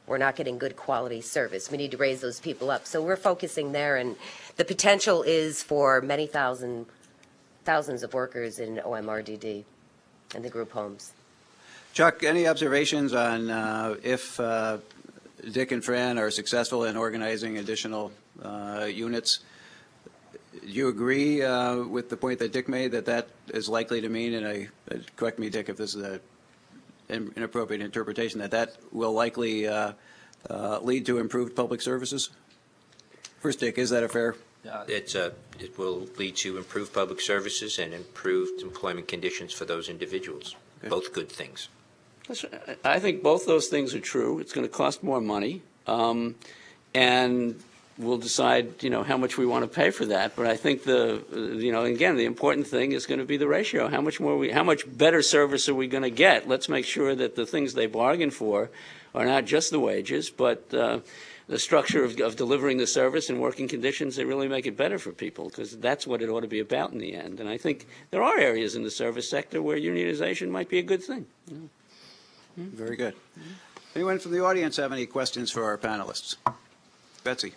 we're not getting good quality service. We need to raise those people up. So we're focusing there, and the potential is for many thousands of workers in OMRDD and the group homes. Chuck, any observations on if Dick and Fran are successful in organizing additional units? Do you agree with the point that Dick made that that is likely to mean, and correct me, Dick, if this is an inappropriate interpretation, that that will likely lead to improved public services? First, Dick, is that a fair? It will lead to improved public services and improved employment conditions for those individuals. Okay. Both good things. I think both those things are true. It's going to cost more money, and we'll decide, how much we want to pay for that. But I think again, the important thing is going to be the ratio. How much better service are we going to get? Let's make sure that the things they bargain for are not just the wages, but the structure of delivering the service and working conditions that really make it better for people, because that's what it ought to be about in the end. And I think there are areas in the service sector where unionization might be a good thing. Very good. Anyone from the audience have any questions for our panelists? Betsy.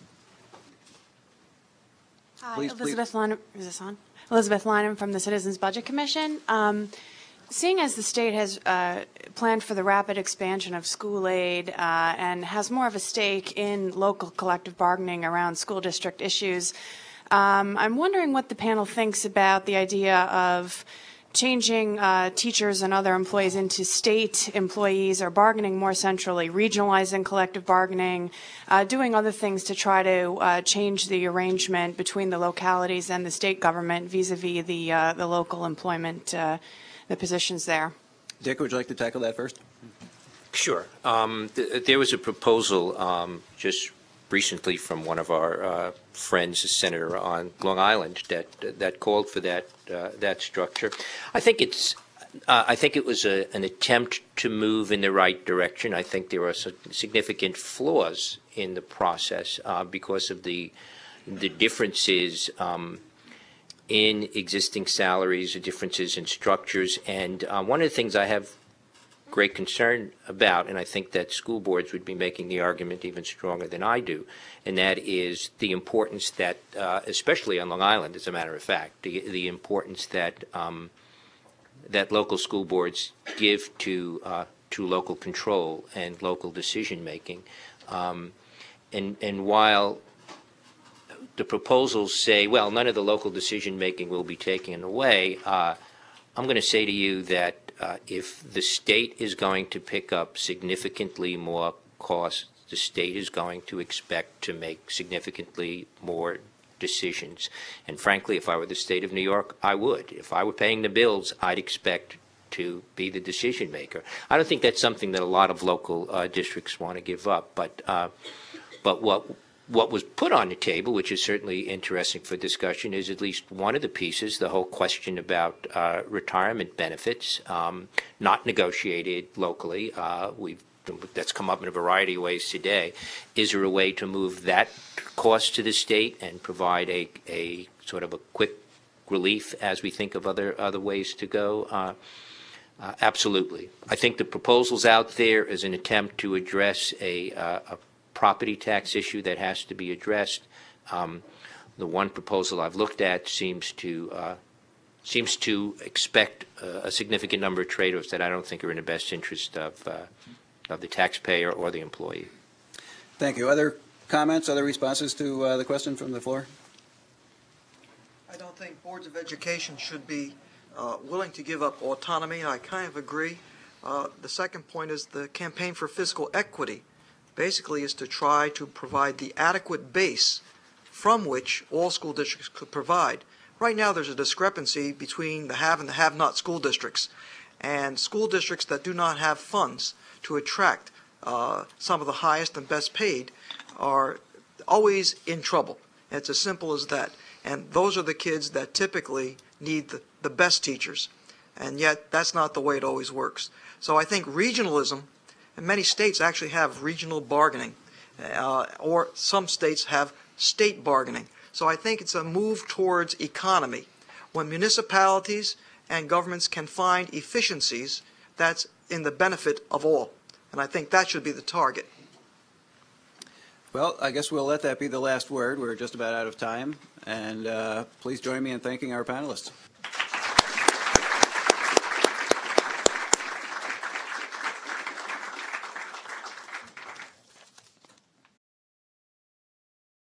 Hi, Please, Elizabeth Lynham. Is this on? Elizabeth Lynham from the Citizens Budget Commission. Seeing as the state has planned for the rapid expansion of school aid and has more of a stake in local collective bargaining around school district issues, I'm wondering what the panel thinks about the idea of changing teachers and other employees into state employees or bargaining more centrally, regionalizing collective bargaining, doing other things to try to change the arrangement between the localities and the state government vis-a-vis the local employment, the positions there. Dick, would you like to tackle that first? Sure. There was a proposal just recently from one of our friends, a senator on Long Island, that called for that structure. I think it was an attempt to move in the right direction. I think there are significant flaws in the process because of the differences in existing salaries, the differences in structures, and one of the things I have great concern about, and I think that school boards would be making the argument even stronger than I do, and that is the importance that, especially on Long Island, as a matter of fact, the importance that that local school boards give to local control and local decision making, and while the proposals say, well, none of the local decision making will be taken away, I'm going to say to you that if the state is going to pick up significantly more costs, the state is going to expect to make significantly more decisions. And frankly, if I were the state of New York, I would. If I were paying the bills, I'd expect to be the decision maker. I don't think that's something that a lot of local districts want to give up. But what was put on the table, which is certainly interesting for discussion, is at least one of the pieces, the whole question about retirement benefits, not negotiated locally. That's come up in a variety of ways today. Is there a way to move that cost to the state and provide a sort of a quick relief as we think of other ways to go? Absolutely. I think the proposals out there is an attempt to address a property tax issue that has to be addressed. The one proposal I've looked at seems to expect a significant number of trade-offs that I don't think are in the best interest of the taxpayer or the employee. Thank you. Other comments, other responses to the question from the floor? I don't think boards of education should be willing to give up autonomy. I kind of agree. The second point is the campaign for fiscal equity basically is to try to provide the adequate base from which all school districts could provide. Right now there's a discrepancy between the have and the have-not school districts, and school districts that do not have funds to attract some of the highest and best paid are always in trouble. It's as simple as that. And those are the kids that typically need the best teachers, and yet that's not the way it always works. So I think regionalism, and many states actually have regional bargaining, or some states have state bargaining. So I think it's a move towards economy. When municipalities and governments can find efficiencies, that's in the benefit of all. And I think that should be the target. Well, I guess we'll let that be the last word. We're just about out of time. And please join me in thanking our panelists.